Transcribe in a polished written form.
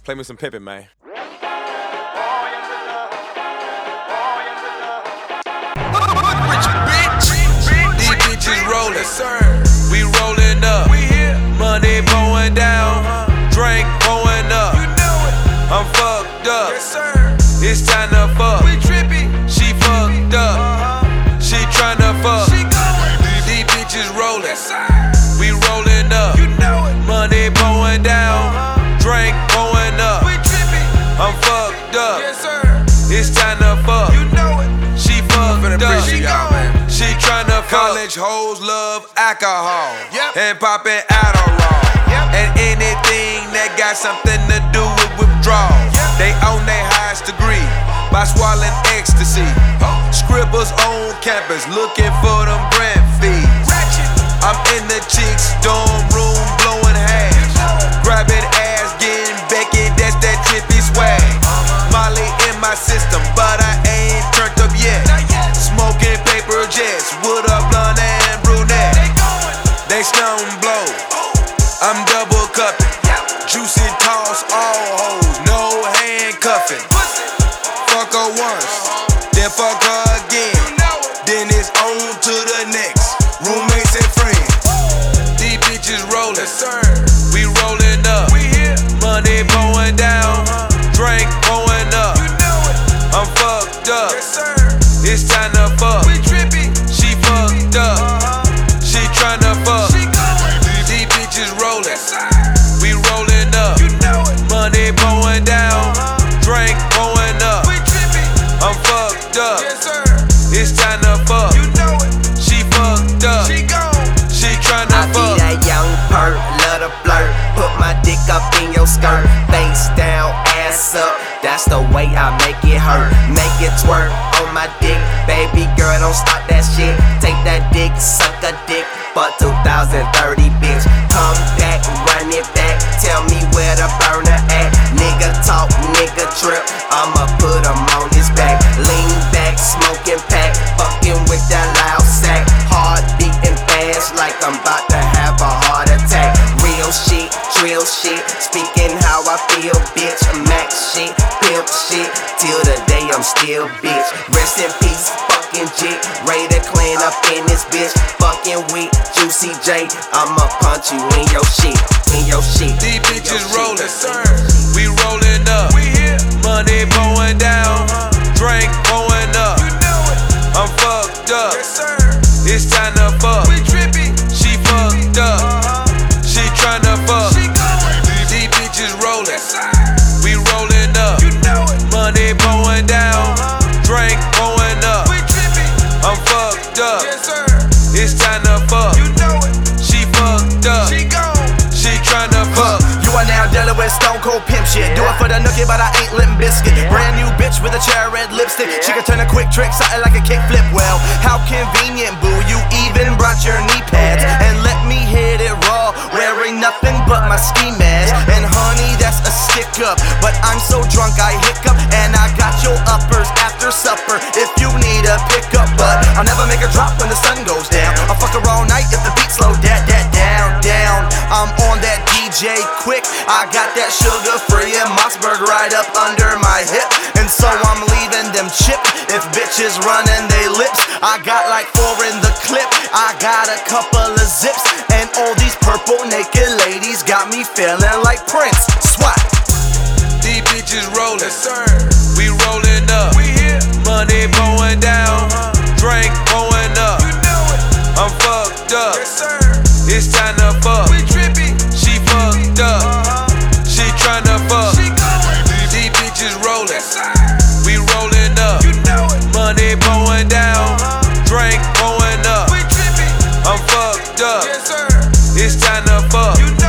Play me some Pippin, man. Rich bitch. These bitches rollin', sir. We rollin' up. Money blowing down. Drink blowing up. I'm fucked up. It's time to fuck. She fucked up. She tryna fuck. These bitches rollin'. We rollin' up. Money blowing down. Drink blowing up. I'm fucked up. It's time to fuck. She fucked up. She tryna fuck. College hoes love alcohol and poppin' Adderall and anything that got something to do with withdrawal. They own their highest degree by swallowing ecstasy. Scribbles on campus looking for them rent fees. I'm in the chicks' dorm room blowing hash, grabbing ass, getting Becky. That's that trippy swag. Molly in my system, but I ain't turned up yet. Smoking paper jets with a blonde and brunette. They snow and blow. I'm double cupping. Juicy toss all hoes, no handcuffing. Fuck her once, then fuck her again. Then it's on to the next. Roommates and friends. These bitches rollin', we rollin' up. Money blowing down, drink blowing up. I'm fucked up. It's time to fuck. She fucked up. She tryna fuck. These bitches rollin', we rollin' up. Money blowing down, drink blowing up. I'm fucked up. It's time to fuck. She fucked up. She tryna fuck. I be that young perk, love to flirt. Put my dick up in your skirt. Face down, ass up. That's the way I make it hurt. Make it twerk on my dick. Baby girl, don't stop that shit. Take that dick, suck a dick. For 2030, bitch. Come back, run it back. Tell me where the burner at. Nigga talk, nigga trip. I'ma put him on his back. Lean back, smoking pack. Fucking with that loud sack. Heart beating fast like I'm about to have a heart attack. Real shit, drill shit. Speaking how I feel, bitch. Max shit, pimp shit. Till the day I'm still bitch. Rest in peace, fucking jit. Ready to clean up in this bitch. Fucking with Juicy J. I'ma punch you in your shit. In your shit. These bitches rollin', we rollin' up. Money blowing down, drink blowing up. I'm fucked up. It's time to fuck. She fucked up. She tryna fuck. These bitches rollin', we rollin' up. Money blowing down, drink blowing up. I'm fucked up. It's time to fuck. She fucked up. She tryna fuck. You are now dealing with stone cold pimp shit. Do it for the nookie, but I ain't Limp Biscuit. Brand new bitch with a cherry red lipstick. She can turn a quick trick, something like a kickflip. Well, how convenient, boo. You even brought your knee pads and let me hit it raw, wearing nothing but my ski mask. And honey, that's a stick up, but I'm so drunk I hiccup. And I got your uppers after supper if you need a pickup. But I'll never make a drop when the sun goes down. I'll fuck her all night if the beat slow down. I'm on that DJ quick. I got that sugar free and Mossberg right up under my hip. And so I'm leaving them chipped. If bitches running they lips, I got like 4 in the clip. I got a couple of zips. And all these purple naked ladies got me feeling like Prince. Swat. These bitches rollin', we rollin' up. Money blowing down, drink blowing up. I'm fucked up. It's time to fuck. She fucked up. She tryna fuck. These bitches rollin', we rollin' up. Money blowing down, drink blowing up. I'm fucked up. It's time to fuck.